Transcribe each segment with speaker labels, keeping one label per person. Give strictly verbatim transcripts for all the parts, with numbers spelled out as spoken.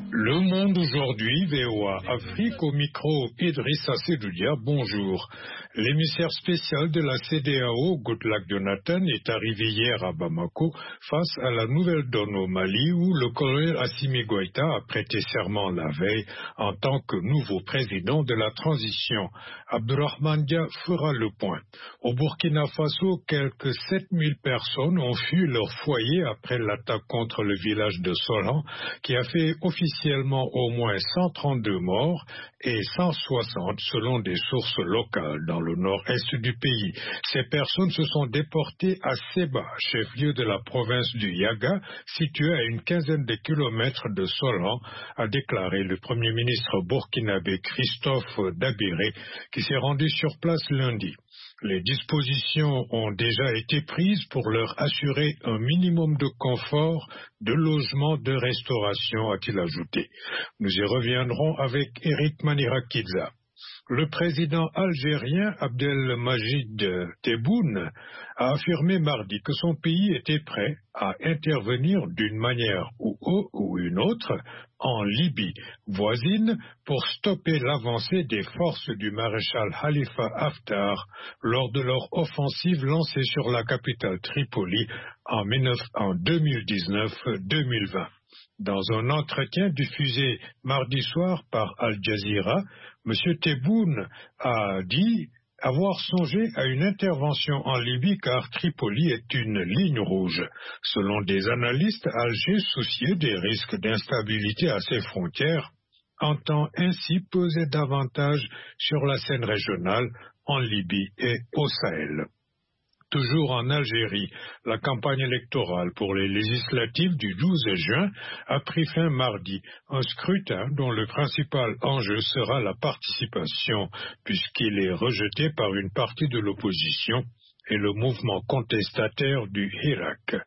Speaker 1: Le Monde aujourd'hui, V O A Afrique, au micro Idrissa Sedoudia, bonjour. L'émissaire spécial de la C E D E A O, Goodluck Jonathan, est arrivé hier à Bamako face à la nouvelle donne au Mali où le colonel Assimi Goïta a prêté serment la veille en tant que nouveau président de la transition. Abdourahmane Dia fera le point. Au Burkina Faso, quelques sept mille personnes ont fui leur foyer après l'attaque contre le village de Solan qui a fait officiellement au moins cent trente-deux morts et cent soixante selon des sources locales dans le nord-est du pays. Ces personnes se sont déportées à Seba, chef-lieu de la province du Yaga, situé à une quinzaine de kilomètres de Solan, a déclaré le premier ministre burkinabé Christophe Dabiré, qui s'est rendu sur place lundi. Les dispositions ont déjà été prises pour leur assurer un minimum de confort, de logement, de restauration, a-t-il ajouté. Nous y reviendrons avec Eric Manirakidza. Le président algérien Abdelmajid Tebboune a affirmé mardi que son pays était prêt à intervenir d'une manière ou, ou une autre en Libye voisine pour stopper l'avancée des forces du maréchal Khalifa Haftar lors de leur offensive lancée sur la capitale Tripoli en deux mille dix-neuf deux mille vingt. Dans un entretien diffusé mardi soir par Al Jazeera, M. Tebboune a dit avoir songé à une intervention en Libye car Tripoli est une ligne rouge. Selon des analystes, Alger, soucieux des risques d'instabilité à ses frontières, entend ainsi peser davantage sur la scène régionale en Libye et au Sahel. Toujours en Algérie, la campagne électorale pour les législatives du douze juin a pris fin mardi, un scrutin dont le principal enjeu sera la participation, puisqu'il est rejeté par une partie de l'opposition et le mouvement contestataire du Hirak.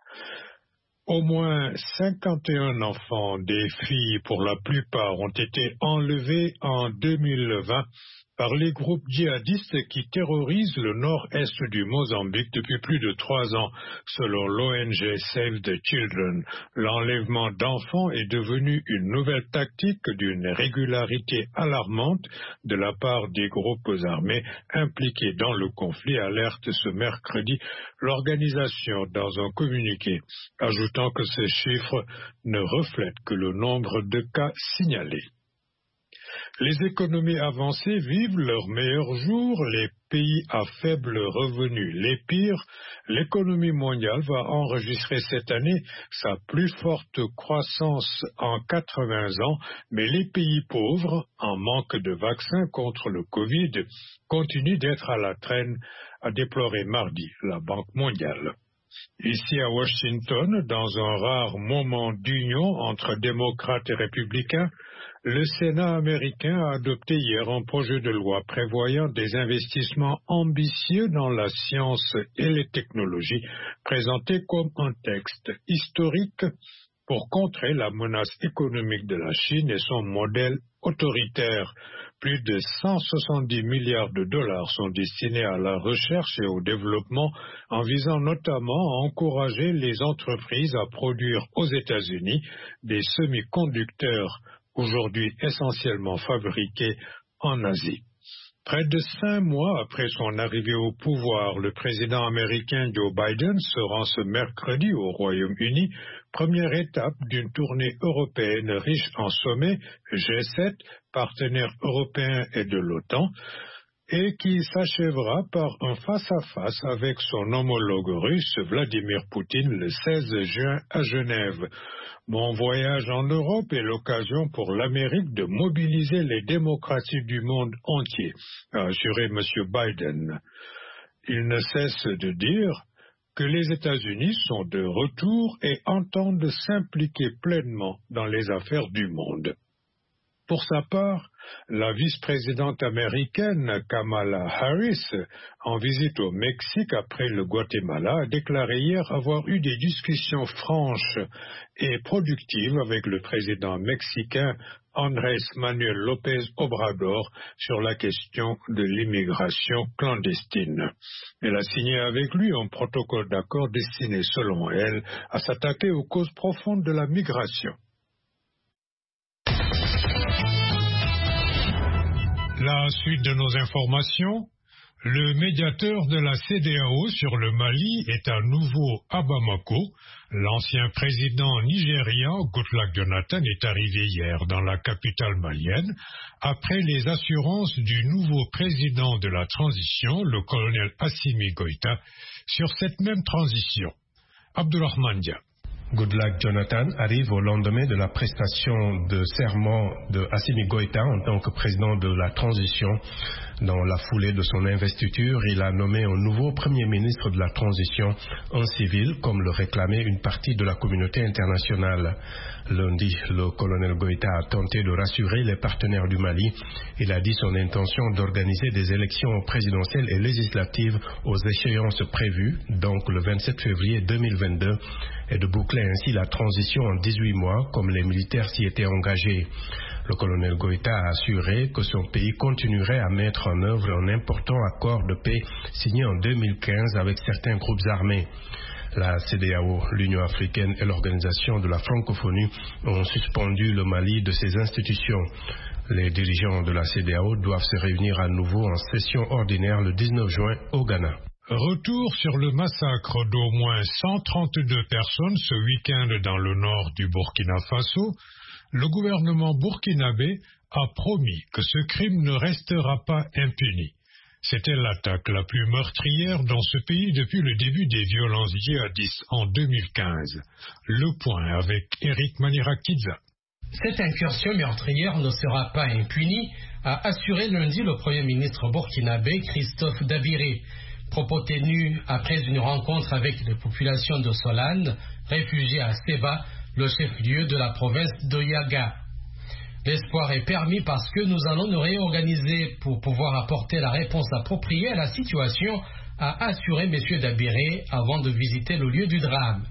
Speaker 1: Au moins cinquante et un enfants, des filles pour la plupart, ont été enlevés en deux mille vingt par les groupes djihadistes qui terrorisent le nord-est du Mozambique depuis plus de trois ans, selon l'O N G Save the Children. L'enlèvement d'enfants est devenu une nouvelle tactique d'une régularité alarmante de la part des groupes armés impliqués dans le conflit, alerte ce mercredi l'organisation dans un communiqué, ajoutant que ces chiffres ne reflètent que le nombre de cas signalés. Les économies avancées vivent leurs meilleurs jours, les pays à faible revenu les pires. L'économie mondiale va enregistrer cette année sa plus forte croissance en quatre-vingts ans, mais les pays pauvres, en manque de vaccins contre le Covid, continuent d'être à la traîne, a déploré mardi la Banque mondiale. Ici à Washington, dans un rare moment d'union entre démocrates et républicains, le Sénat américain a adopté hier un projet de loi prévoyant des investissements ambitieux dans la science et les technologies, présenté comme un texte historique pour contrer la menace économique de la Chine et son modèle autoritaire. Plus de cent soixante-dix milliards de dollars sont destinés à la recherche et au développement en visant notamment à encourager les entreprises à produire aux États-Unis des semi-conducteurs aujourd'hui essentiellement fabriqués en Asie. Près de cinq mois après son arrivée au pouvoir, le président américain Joe Biden se rend ce mercredi au Royaume-Uni, première étape d'une tournée européenne riche en sommets, G sept, partenaires européens et de l'OTAN, et qui s'achèvera par un face-à-face avec son homologue russe Vladimir Poutine le seize juin à Genève. Mon voyage en Europe est l'occasion pour l'Amérique de mobiliser les démocraties du monde entier, a assuré M. Biden. Il ne cesse de dire que les États-Unis sont de retour et entendent s'impliquer pleinement dans les affaires du monde. Pour sa part, la vice-présidente américaine Kamala Harris, en visite au Mexique après le Guatemala, a déclaré hier avoir eu des discussions franches et productives avec le président mexicain Andrés Manuel López Obrador sur la question de l'immigration clandestine. Elle a signé avec lui un protocole d'accord destiné, selon elle, à s'attaquer aux causes profondes de la migration. La suite de nos informations. Le médiateur de la C D A O sur le Mali est à nouveau à Bamako. L'ancien président nigérian Goodluck Jonathan est arrivé hier dans la capitale malienne après les assurances du nouveau président de la transition, le colonel Assimi Goïta, sur cette même transition. Abdourahmane Dia.
Speaker 2: Goodluck Jonathan arrive au lendemain de la prestation de serment de Assimi Goïta en tant que président de la transition. Dans la foulée de son investiture, il a nommé un nouveau premier ministre de la transition, un civil, comme le réclamait une partie de la communauté internationale. Lundi, le colonel Goïta a tenté de rassurer les partenaires du Mali. Il a dit son intention d'organiser des élections présidentielles et législatives aux échéances prévues, donc le vingt-sept février deux mille vingt-deux, et de boucler ainsi la transition en dix-huit mois, comme les militaires s'y étaient engagés. Le colonel Goïta a assuré que son pays continuerait à mettre en œuvre un important accord de paix signé en deux mille quinze avec certains groupes armés. La C D A O, l'Union africaine et l'Organisation de la francophonie ont suspendu le Mali de ses institutions. Les dirigeants de la C D A O doivent se réunir à nouveau en session ordinaire le dix-neuf juin au Ghana.
Speaker 1: Retour sur le massacre d'au moins cent trente-deux personnes ce week-end dans le nord du Burkina Faso. Le gouvernement burkinabé a promis que ce crime ne restera pas impuni. C'était l'attaque la plus meurtrière dans ce pays depuis le début des violences djihadistes en deux mille quinze. Le point avec Eric Manirakidza.
Speaker 3: Cette incursion meurtrière ne sera pas impunie, a assuré lundi le Premier ministre burkinabé Christophe Dabiré. Propos tenus après une rencontre avec les populations de Solane, réfugiées à Seba, le chef-lieu de la province d'Oyaga. L'espoir est permis parce que nous allons nous réorganiser pour pouvoir apporter la réponse appropriée à la situation, a assuré M. Dabiré avant de visiter le lieu du drame.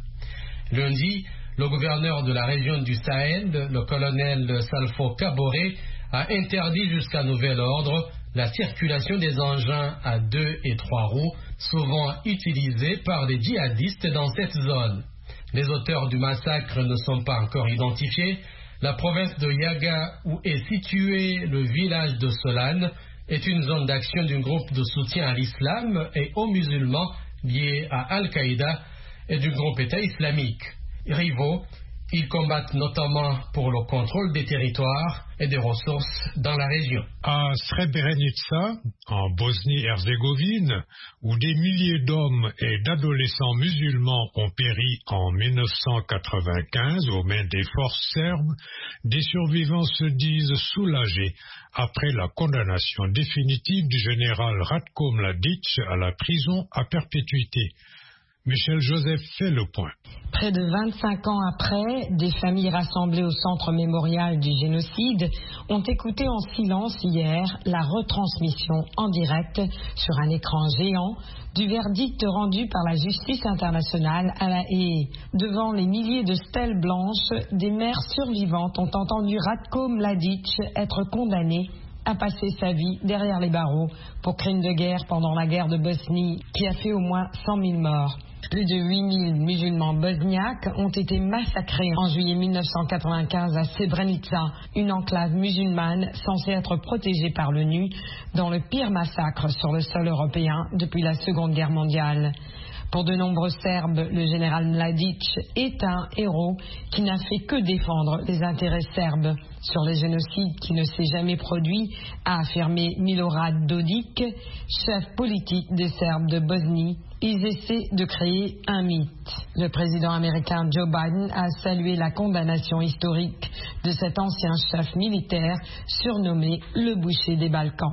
Speaker 3: Lundi, le gouverneur de la région du Sahel, le colonel Salfo Kaboré, a interdit jusqu'à nouvel ordre la circulation des engins à deux et trois roues, souvent utilisés par les djihadistes dans cette zone. Les auteurs du massacre ne sont pas encore identifiés. La province de Yaga, où est situé le village de Solane, est une zone d'action d'un groupe de soutien à l'islam et aux musulmans liés à Al-Qaïda et du groupe État islamique. Rivaux, ils combattent notamment pour le contrôle des territoires et des ressources dans la région.
Speaker 1: À Srebrenica, en Bosnie-Herzégovine, où des milliers d'hommes et d'adolescents musulmans ont péri en mille neuf cent quatre-vingt-quinze aux mains des forces serbes, des survivants se disent soulagés après la condamnation définitive du général Ratko Mladic à la prison à perpétuité. Michel Joseph fait le point.
Speaker 4: Près de vingt-cinq ans après, des familles rassemblées au centre mémorial du génocide ont écouté en silence hier la retransmission en direct sur un écran géant du verdict rendu par la justice internationale à La Haye. Devant les milliers de stèles blanches, des mères survivantes ont entendu Ratko Mladic être condamné a passé sa vie derrière les barreaux pour crimes de guerre pendant la guerre de Bosnie qui a fait au moins cent mille morts. Plus de huit mille musulmans bosniaques ont été massacrés en juillet mille neuf cent quatre-vingt-quinze à Srebrenica, une enclave musulmane censée être protégée par l'ONU dans le pire massacre sur le sol européen depuis la Seconde Guerre mondiale. Pour de nombreux Serbes, le général Mladic est un héros qui n'a fait que défendre les intérêts serbes. Sur les génocides qui ne s'est jamais produit, a affirmé Milorad Dodik, chef politique des Serbes de Bosnie. Ils essaient de créer un mythe. Le président américain Joe Biden a salué la condamnation historique de cet ancien chef militaire surnommé le boucher des Balkans.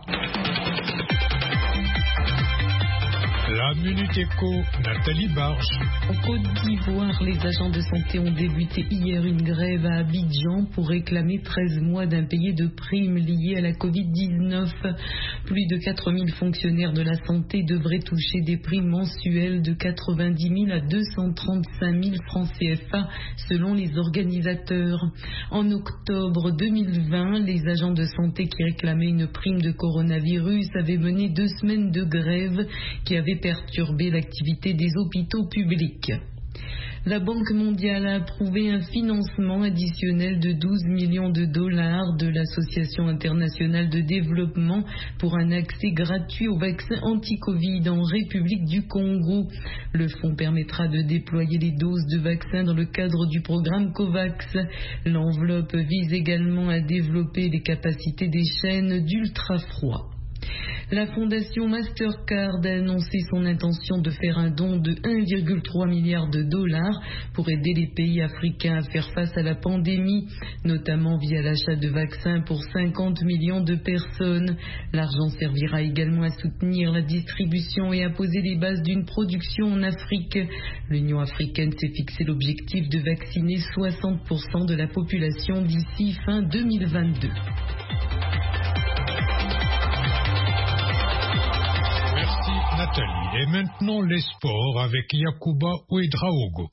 Speaker 1: La Minute Éco, Nathalie Barge.
Speaker 5: En Côte d'Ivoire, les agents de santé ont débuté hier une grève à Abidjan pour réclamer treize mois d'impayés de primes liées à la covid dix-neuf. Plus de quatre mille fonctionnaires de la santé devraient toucher des primes mensuelles de quatre-vingt-dix mille à deux cent trente-cinq mille francs C F A selon les organisateurs. En octobre deux mille vingt, les agents de santé qui réclamaient une prime de coronavirus avaient mené deux semaines de grève qui avaient perturber l'activité des hôpitaux publics. La Banque mondiale a approuvé un financement additionnel de douze millions de dollars de l'Association internationale de développement pour un accès gratuit aux vaccins anti-Covid en République du Congo. Le fonds permettra de déployer les doses de vaccins dans le cadre du programme COVAX. L'enveloppe vise également à développer les capacités des chaînes d'ultra-froid. La fondation Mastercard a annoncé son intention de faire un don de un virgule trois milliard de dollars pour aider les pays africains à faire face à la pandémie, notamment via l'achat de vaccins pour cinquante millions de personnes. L'argent servira également à soutenir la distribution et à poser les bases d'une production en Afrique. L'Union africaine s'est fixé l'objectif de vacciner soixante pour cent de la population d'ici fin deux mille vingt-deux.
Speaker 1: Nathalie. Et maintenant les sports avec Yacouba Ouedraogo.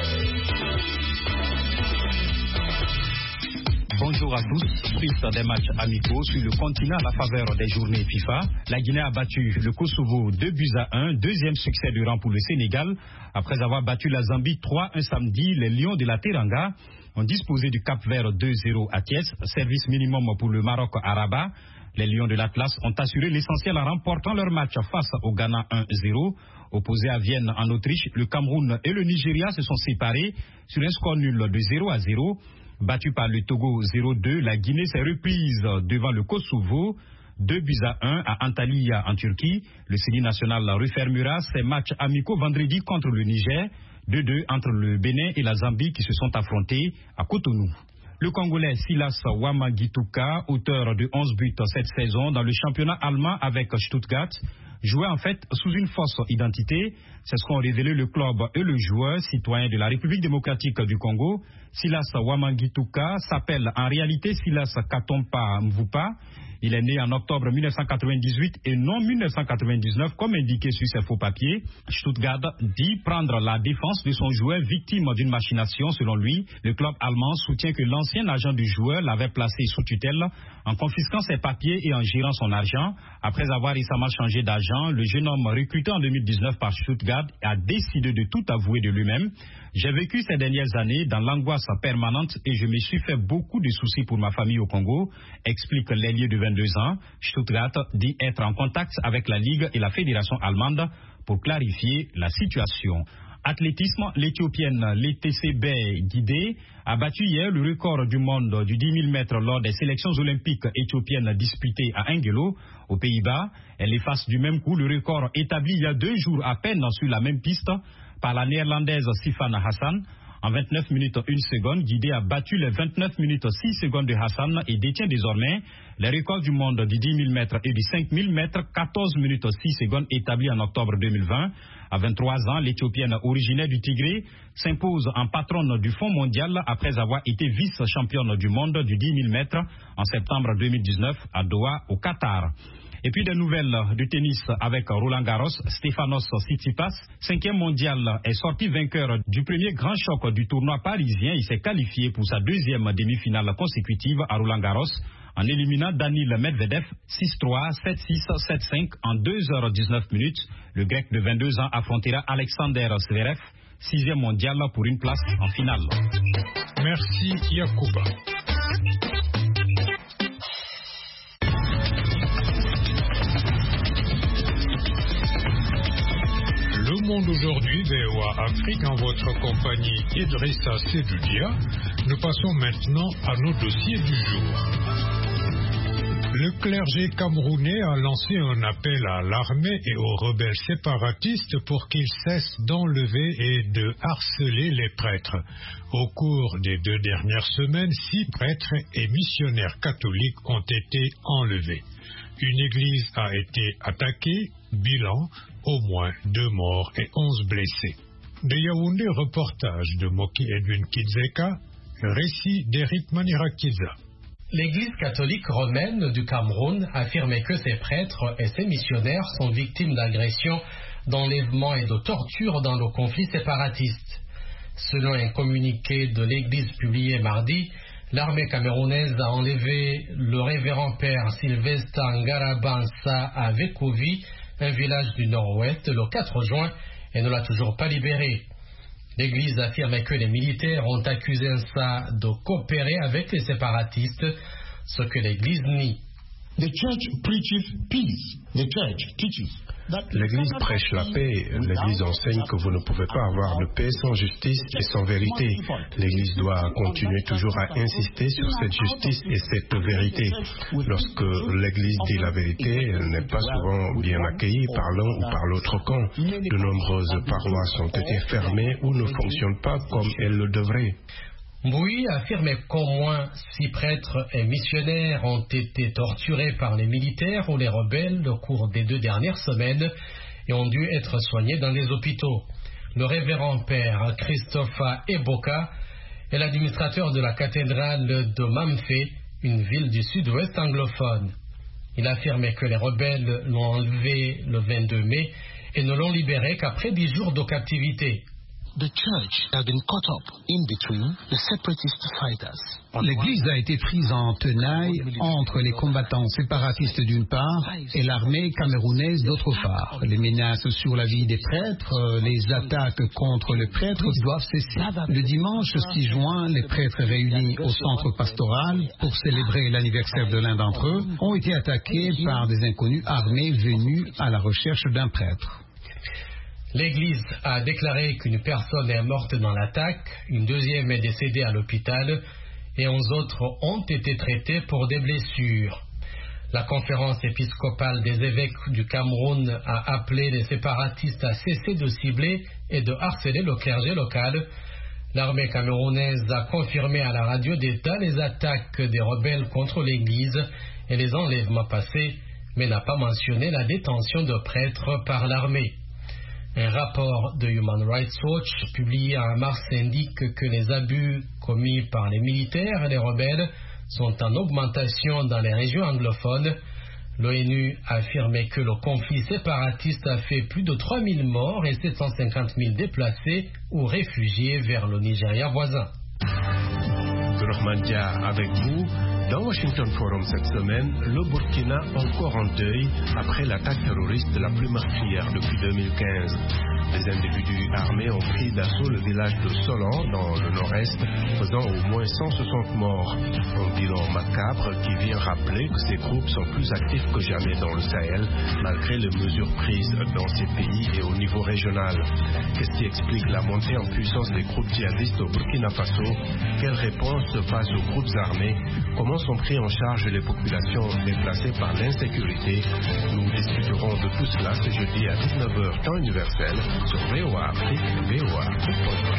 Speaker 6: Bonjour à tous. Suite des matchs amicaux sur le continent à la faveur des journées FIFA, la Guinée a battu le Kosovo deux buts à un, deuxième succès de rang pour le Sénégal. Après avoir battu la Zambie trois un samedi, les Lions de la Teranga ont disposé du Cap-Vert deux zéro à Thiès, service minimum pour le Maroc à Rabat. Les Lions de l'Atlas ont assuré l'essentiel en remportant leur match face au Ghana un zéro. Opposés à Vienne en Autriche, le Cameroun et le Nigeria se sont séparés sur un score nul de zéro à zéro. Battu par le Togo zéro deux, la Guinée s'est reprise devant le Kosovo deux buts à un à Antalya en Turquie. Le Série national refermera ses matchs amicaux vendredi contre le Niger, deux deux entre le Bénin et la Zambie qui se sont affrontés à Cotonou. Le Congolais Silas Wamangituka, auteur de onze buts cette saison dans le championnat allemand avec Stuttgart, jouait en fait sous une fausse identité. C'est ce qu'ont révélé le club et le joueur citoyen de la République démocratique du Congo. Silas Wamangituka s'appelle en réalité Silas Katompa Mvupa. Il est né en octobre mille neuf cent quatre-vingt-dix-huit et non mille neuf cent quatre-vingt-dix-neuf comme indiqué sur ses faux papiers. Stuttgart dit prendre la défense de son joueur victime d'une machination. Selon lui, le club allemand soutient que l'ancien agent du joueur l'avait placé sous tutelle en confisquant ses papiers et en gérant son argent. Après avoir récemment changé d'agent, le jeune homme recruté en deux mille dix-neuf par Stuttgart a décidé de tout avouer de lui-même. J'ai vécu ces dernières années dans l'angoisse permanente et je me suis fait beaucoup de soucis pour ma famille au Congo, explique l'ailier de vingt-deux ans. Stuttgart dit être en contact avec la Ligue et la Fédération allemande pour clarifier la situation. Athlétisme, l'Éthiopienne Letese Guidé a battu hier le record du monde du dix mille mètres lors des sélections olympiques éthiopiennes disputées à Angelo, aux Pays-Bas. Elle efface du même coup le record établi il y a deux jours à peine sur la même piste par la néerlandaise Sifan Hassan. En vingt-neuf minutes une seconde, Guidé a battu les vingt-neuf minutes six secondes de Hassan et détient désormais les records du monde du dix mille mètres et du cinq mille mètres, quatorze minutes six secondes établis en octobre deux mille vingt. À vingt-trois ans, l'Éthiopienne originaire du Tigré s'impose en patronne du Fonds mondial après avoir été vice-championne du monde du dix mille mètres en septembre deux mille dix-neuf à Doha, au Qatar. Et puis des nouvelles de tennis avec Roland Garros. Stefanos Tsitsipas, cinquième mondial, est sorti vainqueur du premier grand choc du tournoi parisien. Il s'est qualifié pour sa deuxième demi-finale consécutive à Roland Garros en éliminant Daniil Medvedev six trois, sept six, sept cinq en deux heures dix-neuf minutes. Le grec de vingt-deux ans affrontera Alexander Zverev, sixième mondial, pour une place en finale.
Speaker 1: Merci Yacouba. Le Monde aujourd'hui, V O A Afrique, en votre compagnie Idrissa Sedoudia. Nous passons maintenant à nos dossiers du jour. Le clergé camerounais a lancé un appel à l'armée et aux rebelles séparatistes pour qu'ils cessent d'enlever et de harceler les prêtres. Au cours des deux dernières semaines, six prêtres et missionnaires catholiques ont été enlevés. Une église a été attaquée, bilan, au moins deux morts et onze blessés. De Yaoundé, reportage de Moki Edwin Kizeka, récit d'Eric Manirakiza.
Speaker 3: L'Église catholique romaine du Cameroun affirme que ses prêtres et ses missionnaires sont victimes d'agressions, d'enlèvements et de tortures dans le conflit séparatiste. Selon un communiqué de l'Église publié mardi, l'armée camerounaise a enlevé le révérend père Sylvestre Ngarabansa à Vekovi, un village du nord-ouest, le quatre juin, et ne l'a toujours pas libéré. L'Église affirme que les militaires ont accusé Ensa de coopérer avec les séparatistes, ce que l'Église nie.
Speaker 7: The church preaches peace. The church teaches.
Speaker 2: L'Église prêche la paix. L'Église enseigne que vous ne pouvez pas avoir de paix sans justice et sans vérité. L'Église doit continuer toujours à insister sur cette justice et cette vérité. Lorsque l'Église dit la vérité, elle n'est pas souvent bien accueillie par l'un ou par l'autre camp. De nombreuses paroisses ont été fermées ou ne fonctionnent pas comme elles le devraient.
Speaker 3: Mbui affirme qu'au moins six prêtres et missionnaires ont été torturés par les militaires ou les rebelles au cours des deux dernières semaines et ont dû être soignés dans les hôpitaux. Le révérend père Christopher Eboka est l'administrateur de la cathédrale de Mamfe, une ville du sud-ouest anglophone. Il affirme que les rebelles l'ont enlevé le vingt-deux mai et ne l'ont libéré qu'après dix jours de captivité.
Speaker 8: L'Église a été prise en tenaille entre les combattants séparatistes d'une part et l'armée camerounaise d'autre part. Les menaces sur la vie des prêtres, les attaques contre les prêtres doivent cesser. Le dimanche six juin, les prêtres réunis au centre pastoral pour célébrer l'anniversaire de l'un d'entre eux ont été attaqués par des inconnus armés venus à la recherche d'un prêtre.
Speaker 3: L'Église a déclaré qu'une personne est morte dans l'attaque, une deuxième est décédée à l'hôpital et onze autres ont été traités pour des blessures. La conférence épiscopale des évêques du Cameroun a appelé les séparatistes à cesser de cibler et de harceler le clergé local. L'armée camerounaise a confirmé à la radio d'État les attaques des rebelles contre l'Église et les enlèvements passés, mais n'a pas mentionné la détention de prêtres par l'armée. Un rapport de Human Rights Watch publié en mars indique que les abus commis par les militaires et les rebelles sont en augmentation dans les régions anglophones. L'ONU a affirmé que le conflit séparatiste a fait plus de trois mille morts et sept cent cinquante mille déplacés ou réfugiés vers le Nigeria voisin.
Speaker 2: Rohmandia avec vous. Dans Washington Forum cette semaine, le Burkina encore en deuil après l'attaque terroriste la plus meurtrière depuis deux mille quinze. Des individus armés ont pris d'assaut le village de Solan dans le nord-est, faisant au moins cent soixante morts. Un bilan macabre qui vient rappeler que ces groupes sont plus actifs que jamais dans le Sahel, malgré les mesures prises dans ces pays et au niveau régional. Qu'est-ce qui explique la montée en puissance des groupes djihadistes au Burkina Faso? Quelle réponse se passe aux groupes armés? Comment sont pris en charge les populations déplacées par l'insécurité? Nous discuterons de tout cela ce jeudi à dix-neuf heures temps universel sur V O A Afrique, V O A Afrique.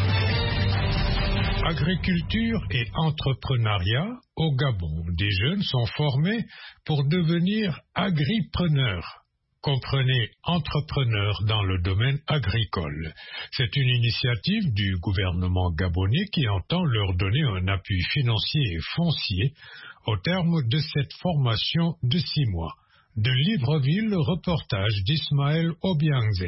Speaker 1: Agriculture et entrepreneuriat, au Gabon, des jeunes sont formés pour devenir agripreneurs. Comprenez entrepreneurs dans le domaine agricole. C'est une initiative du gouvernement gabonais qui entend leur donner un appui financier et foncier au terme de cette formation de six mois. De Libreville, le reportage d'Ismaël Obiangze.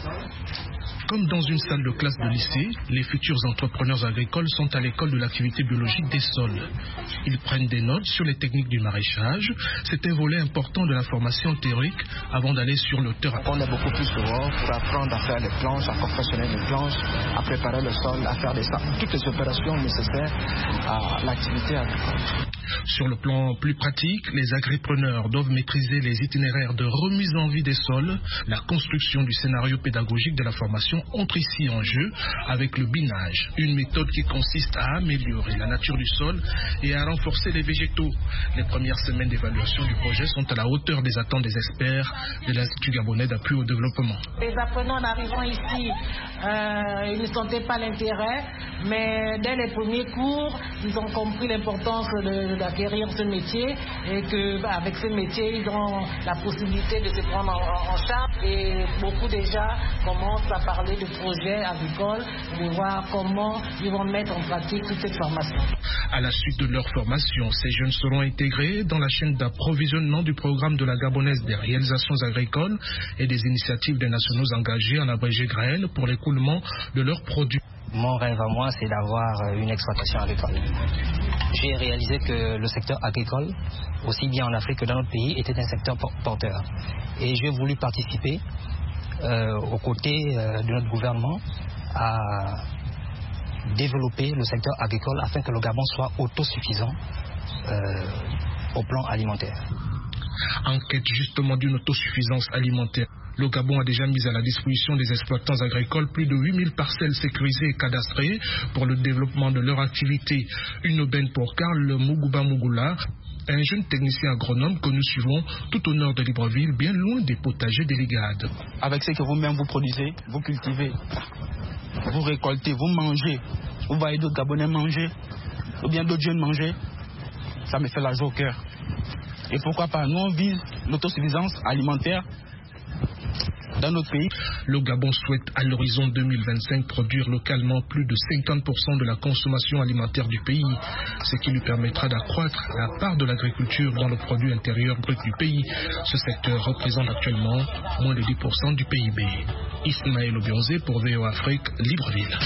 Speaker 9: Comme dans une salle de classe de lycée, les futurs entrepreneurs agricoles sont à l'école de l'activité biologique des sols. Ils prennent des notes sur les techniques du maraîchage. C'est un volet important de la formation théorique avant d'aller sur le terrain.
Speaker 10: On est beaucoup plus dehors pour apprendre à faire les planches, à confectionner les planches, à préparer le sol, à faire des sacs, toutes les opérations nécessaires à l'activité agricole.
Speaker 9: Sur le plan plus pratique, les agripreneurs doivent maîtriser les itinéraires de remise en vie des sols. La construction du scénario pédagogique de la formation entre ici en jeu avec le binage, une méthode qui consiste à améliorer la nature du sol et à renforcer les végétaux. Les premières semaines d'évaluation du projet sont à la hauteur des attentes des experts de l'Institut gabonais d'appui au développement.
Speaker 11: Les apprenants en arrivant ici, euh, ils ne sentaient pas l'intérêt, mais dès les premiers cours, ils ont compris l'importance de, d'acquérir ce métier et qu'avec bah, ce métier, ils ont la possibilité de se prendre en, en charge et beaucoup déjà commencent à parler de projets agricoles, de voir comment ils vont mettre en pratique toute cette formation.
Speaker 9: À la suite de leur formation, ces jeunes seront intégrés dans la chaîne d'approvisionnement du programme de la Gabonaise des réalisations agricoles et des initiatives des nationaux engagés en abrégé G R A E L pour l'écoulement de leurs produits.
Speaker 12: Mon rêve à moi, c'est d'avoir une exploitation agricole. J'ai réalisé que le secteur agricole, aussi bien en Afrique que dans notre pays, était un secteur porteur. Et j'ai voulu participer euh, aux côtés euh, de notre gouvernement à développer le secteur agricole afin que le Gabon soit autosuffisant euh, au plan alimentaire.
Speaker 9: En quête justement d'une autosuffisance alimentaire, le Gabon a déjà mis à la disposition des exploitants agricoles plus de huit mille parcelles sécurisées et cadastrées pour le développement de leur activité. Une aubaine pour Karl Muguba Mugula, un jeune technicien agronome que nous suivons tout au nord de Libreville, bien loin des potagers des Légades.
Speaker 10: Avec ce que vous-même vous produisez, vous cultivez, vous récoltez, vous mangez, vous voyez d'autres Gabonais manger, ou bien d'autres jeunes manger, ça me fait la joie au cœur. Et pourquoi pas, nous on vise l'autosuffisance alimentaire dans notre pays.
Speaker 9: Le Gabon souhaite à l'horizon deux mille vingt-cinq produire localement plus de cinquante pour cent de la consommation alimentaire du pays, ce qui lui permettra d'accroître la part de l'agriculture dans le produit intérieur brut du pays. Ce secteur représente actuellement moins de dix pour cent du P I B. Ismaël Obionzé pour V O Afrique, Libreville.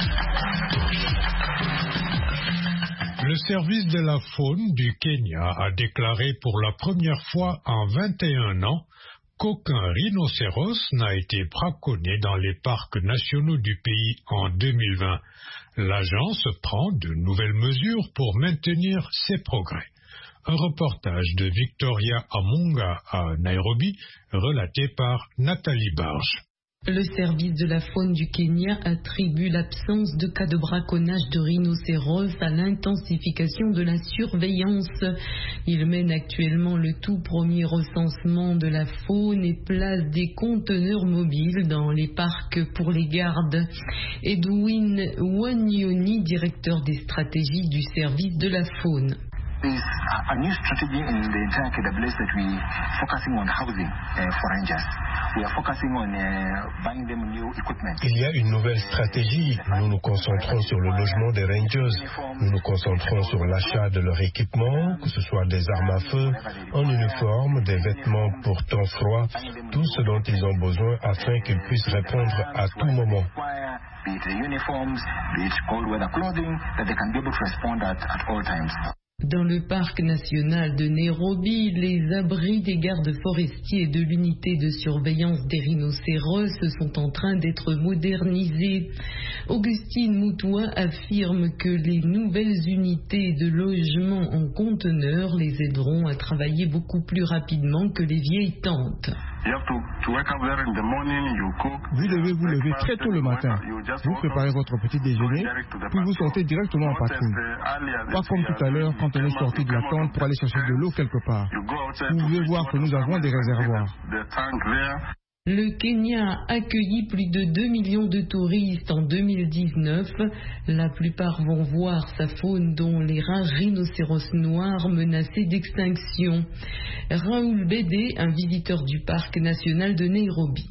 Speaker 1: Le service de la faune du Kenya a déclaré pour la première fois en vingt et un ans qu'aucun rhinocéros n'a été braconné dans les parcs nationaux du pays en deux mille vingt. L'agence prend de nouvelles mesures pour maintenir ses progrès. Un reportage de Victoria Amunga à Nairobi, relaté par Nathalie Barge.
Speaker 5: Le service de la faune du Kenya attribue l'absence de cas de braconnage de rhinocéros à l'intensification de la surveillance. Il mène actuellement le tout premier recensement de la faune et place des conteneurs mobiles dans les parcs pour les gardes. Edwin Wanyoni, directeur des stratégies du service de la faune.
Speaker 13: There's a new strategy in the entire K W S that we focusing on housing uh, for rangers. We are focusing on uh, buying them new equipment.
Speaker 2: Il y a une nouvelle stratégie. Nous nous concentrons sur le logement des rangers. Nous nous concentrons sur l'achat de leur équipement, que ce soit des armes à feu, un uniforme, des vêtements pour temps froid, tout ce dont ils ont besoin afin qu'ils puissent répondre à tout moment.
Speaker 13: Be it the uniforms, be it cold weather clothing, that they can be able to respond at, at all times.
Speaker 5: Dans le parc national de Nairobi, les abris des gardes forestiers et de l'unité de surveillance des rhinocéros sont en train d'être modernisés. Augustine Moutoua affirme que les nouvelles unités de logement en conteneurs les aideront à travailler beaucoup plus rapidement que les vieilles tentes.
Speaker 14: Vous devez vous lever très tôt le matin. Vous préparez votre petit déjeuner, puis vous sortez directement en patrouille. Pas comme tout à l'heure quand on est sorti de la tente pour aller chercher de l'eau quelque part. Vous pouvez voir que nous avons des réservoirs.
Speaker 5: Le Kenya a accueilli plus de deux millions de touristes en deux mille dix-neuf. La plupart vont voir sa faune, dont les rares rhinocéros noirs menacés d'extinction. Raoul Bédé, un visiteur du parc national de Nairobi.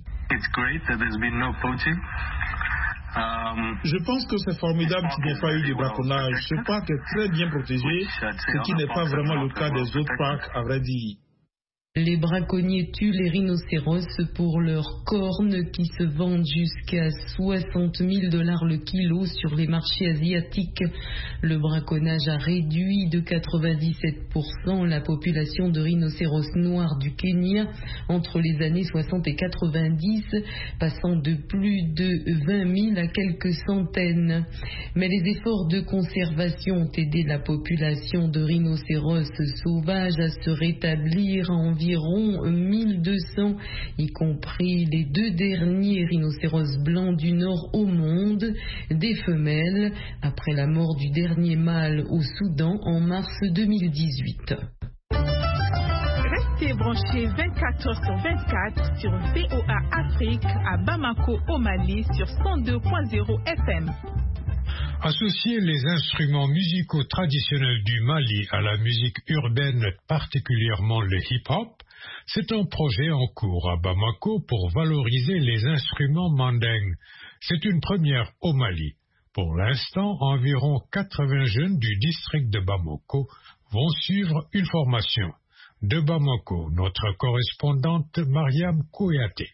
Speaker 7: Je pense que c'est formidable qu'il n'y ait pas eu de braconnage. Ce parc est très bien protégé, ce qui n'est pas vraiment le cas des autres parcs, à vrai dire.
Speaker 5: Les braconniers tuent les rhinocéros pour leurs cornes qui se vendent jusqu'à soixante mille dollars le kilo sur les marchés asiatiques. Le braconnage a réduit de quatre-vingt-dix-sept pour cent la population de rhinocéros noirs du Kenya entre les années soixante et quatre-vingt-dix, passant de plus de vingt mille à quelques centaines. Mais les efforts de conservation ont aidé la population de rhinocéros sauvages à se rétablir à environ environ mille deux cents, y compris les deux derniers rhinocéros blancs du nord au monde, des femelles, après la mort du dernier mâle au Soudan en mars deux mille dix-huit.
Speaker 15: Restez branchés vingt-quatre heures sur vingt-quatre sur V O A Afrique à Bamako au Mali sur cent deux point zéro F M.
Speaker 1: Associer les instruments musicaux traditionnels du Mali à la musique urbaine, particulièrement le hip-hop, c'est un projet en cours à Bamako pour valoriser les instruments mandingues. C'est une première au Mali. Pour l'instant, environ quatre-vingts jeunes du district de Bamako vont suivre une formation. De Bamako, notre correspondante Mariam Kouyaté.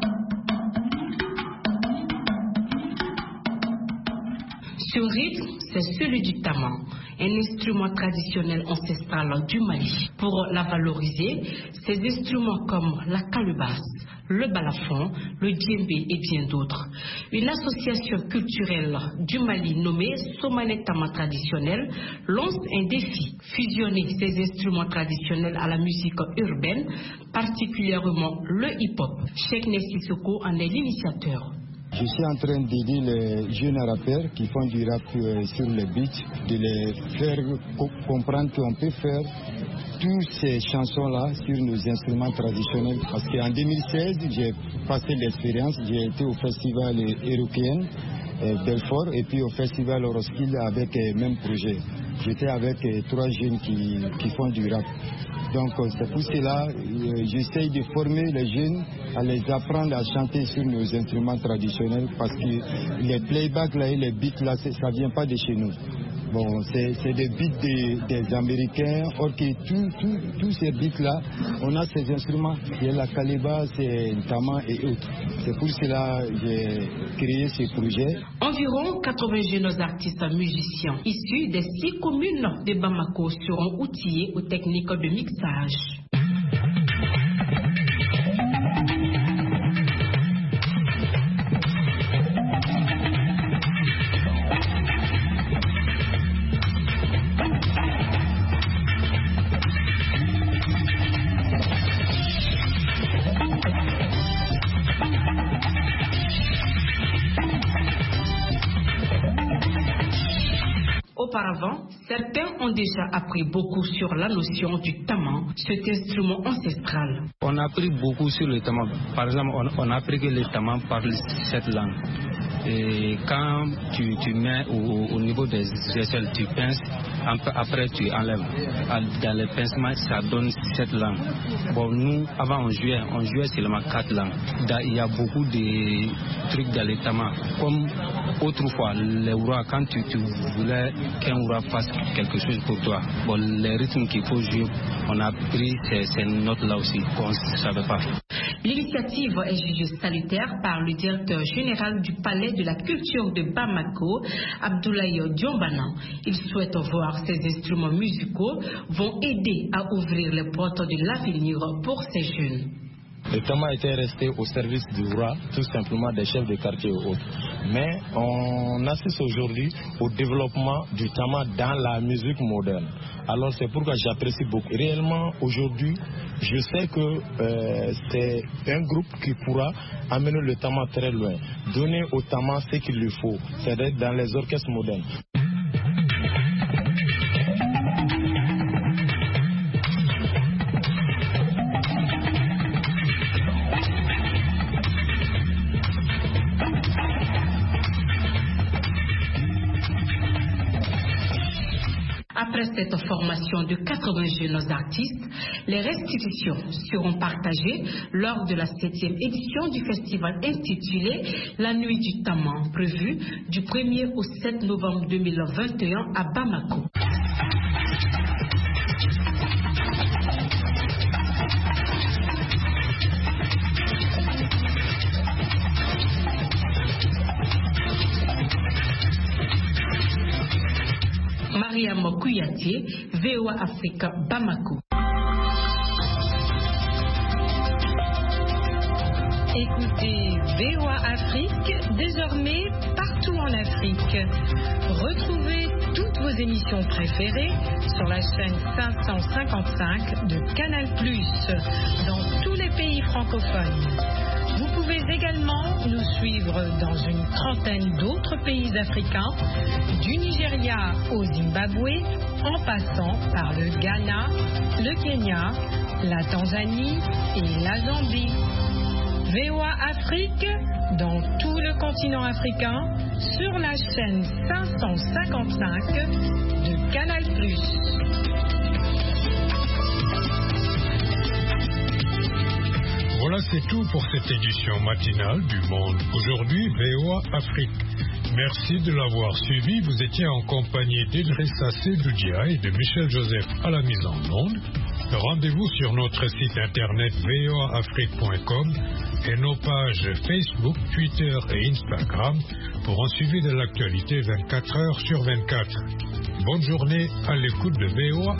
Speaker 16: Ce rythme, c'est c'est celui du tama, un instrument traditionnel ancestral du Mali. Pour la valoriser, ces instruments comme la calebasse, le balafon, le djembé et bien d'autres. Une association culturelle du Mali nommée Somane Tama Traditionnel lance un défi, fusionner ces instruments traditionnels à la musique urbaine, particulièrement le hip-hop. Cheikh Nessisoko en est l'initiateur.
Speaker 17: Je suis en train d'aider les jeunes rappeurs qui font du rap euh, sur le beat, de les faire co comprendre qu'on peut faire toutes ces chansons-là sur nos instruments traditionnels. Parce qu'en deux mille seize, j'ai passé l'expérience, j'ai été au festival européen euh, Belfort et puis au festival Roskilde avec le euh, même projet. J'étais avec euh, trois jeunes qui, qui font du rap. Donc c'est pour cela euh, j'essaye de former les jeunes à les apprendre à chanter sur nos instruments traditionnels parce que les playbacks là et les beats là, ça ne vient pas de chez nous. Bon, c'est des beats des, des Américains, or que tous ces beats là, on a ces instruments. Il y a la kaleba, c'est le tama et autres. C'est pour cela que j'ai créé ce projet.
Speaker 16: Environ quatre-vingts jeunes artistes musiciens issus des six communes de Bamako seront outillés aux techniques de mixage. Auparavant, certains ont déjà appris beaucoup sur la notion du tama, cet instrument ancestral.
Speaker 10: On a appris beaucoup sur le tama. Par exemple, on, on a appris que le tama parle cette langue. Et quand tu, tu mets au, au niveau des aisselles, tu pinces, après tu enlèves. Dans le pincement, ça donne cette langue. Bon, nous, avant on jouait, on jouait seulement quatre langues. Il y a beaucoup de trucs dans le tama. Comme autrefois, les oura, quand tu, tu voulais qu'un oura fasse quelque chose pour toi, bon, les rythmes qu'il faut jouer, on a pris ces, ces notes-là aussi, qu'on ne savait pas.
Speaker 16: L'initiative est jugée salutaire par le directeur général du Palais de la Culture de Bamako, Abdoulaye Diombana. Il souhaite voir ces instruments musicaux vont aider à ouvrir les portes de l'avenir pour ces jeunes.
Speaker 18: Le tama était resté au service du roi, tout simplement des chefs de quartier ou autres. Mais on assiste aujourd'hui au développement du tama dans la musique moderne. Alors c'est pourquoi j'apprécie beaucoup. Réellement aujourd'hui, je sais que euh, c'est un groupe qui pourra amener le tama très loin, donner au tama ce qu'il lui faut, c'est-à-dire dans les orchestres modernes.
Speaker 16: Après cette formation de quatre-vingts jeunes artistes, les restitutions seront partagées lors de la septième édition du festival intitulé La Nuit du Tama, prévue du premier au sept novembre deux mille vingt et un à Bamako. Mariam Kouyaté, V O A Afrique, Bamako.
Speaker 4: Écoutez V O A Afrique, désormais partout en Afrique. Retrouvez toutes vos émissions préférées sur la chaîne cinq cent cinquante-cinq de Canal plus, dans tous les pays francophones. Vous pouvez également nous suivre dans une trentaine d'autres pays africains, du Nigeria au Zimbabwe, en passant par le Ghana, le Kenya, la Tanzanie et la Zambie. V O A Afrique, dans tout le continent africain, sur la chaîne cinq cent cinquante-cinq de Canal plus.
Speaker 1: Voilà, c'est tout pour cette édition matinale du Monde. Aujourd'hui, V O A Afrique. Merci de l'avoir suivi. Vous étiez en compagnie d'Idrissa Sedoudia et de Michel Joseph à la mise en onde. Rendez-vous sur notre site internet v o a afrique point com et nos pages Facebook, Twitter et Instagram pour un suivi de l'actualité vingt-quatre heures sur vingt-quatre. Bonne journée à l'écoute de V O A